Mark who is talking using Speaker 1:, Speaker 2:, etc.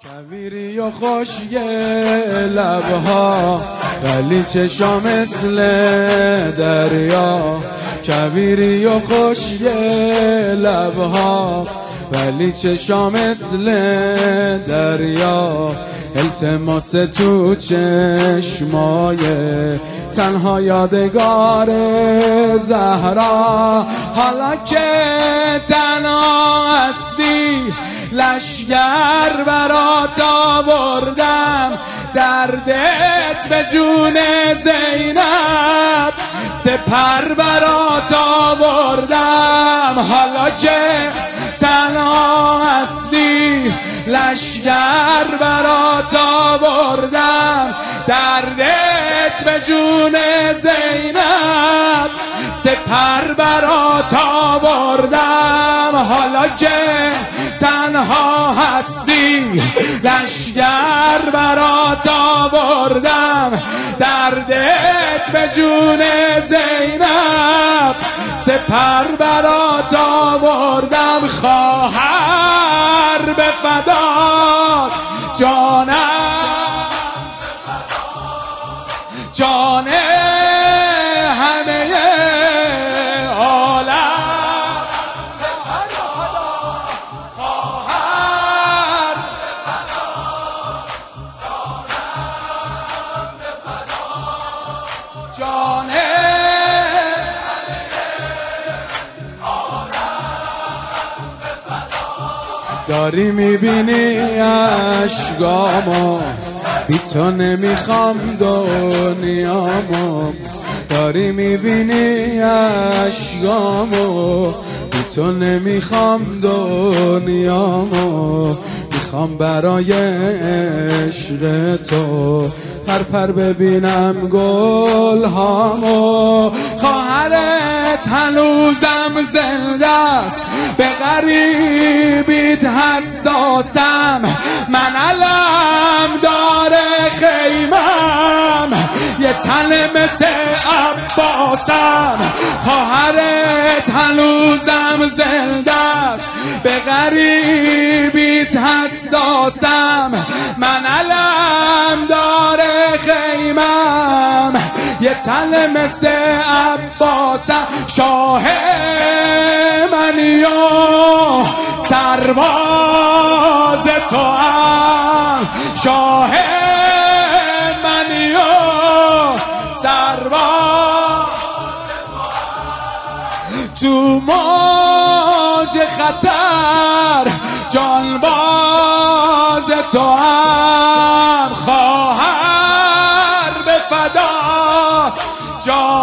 Speaker 1: کویری و خوشگل لبها ولی چشا مثل دریا. کویری و خوشگل لبها ولی چشا مثل دریا. التماس تو چشمای تنها یادگار زهرا. حالا که تنها هستی لشگر برات آوردم، دردت به جون زینب سپر برات آوردم. حالا که تنها هستی لشگر برات آوردم، دردت به جون زینب سپر برات آوردم. حالا که تنها هستی لشگر برات آوردم، دردت به جون زینب سپر برات آوردم. خواهر به فدات جانم، جان همه عالم. خواهر جان داری میبینی اشکامو، بی تو نمیخوام دنیامو. داری میبینی اشکامو، بی تو نمیخوام دنیامو. میخوام برای عشق تو پر ببینم گل هامو. خواهرت هنوزم زنده است، به غریبیت حساسم. من علم داره خیمم، یه تن مثل عباسم. خواهرت هنوزم زنده است، به غریبیت حساسم. من علم داره خیمم، یه تن مثل عباسم. شاه منی و سرباز تو هم، شاه منی و سرباز تو موج خطر جانباز تو هم. خواهر به فدا جان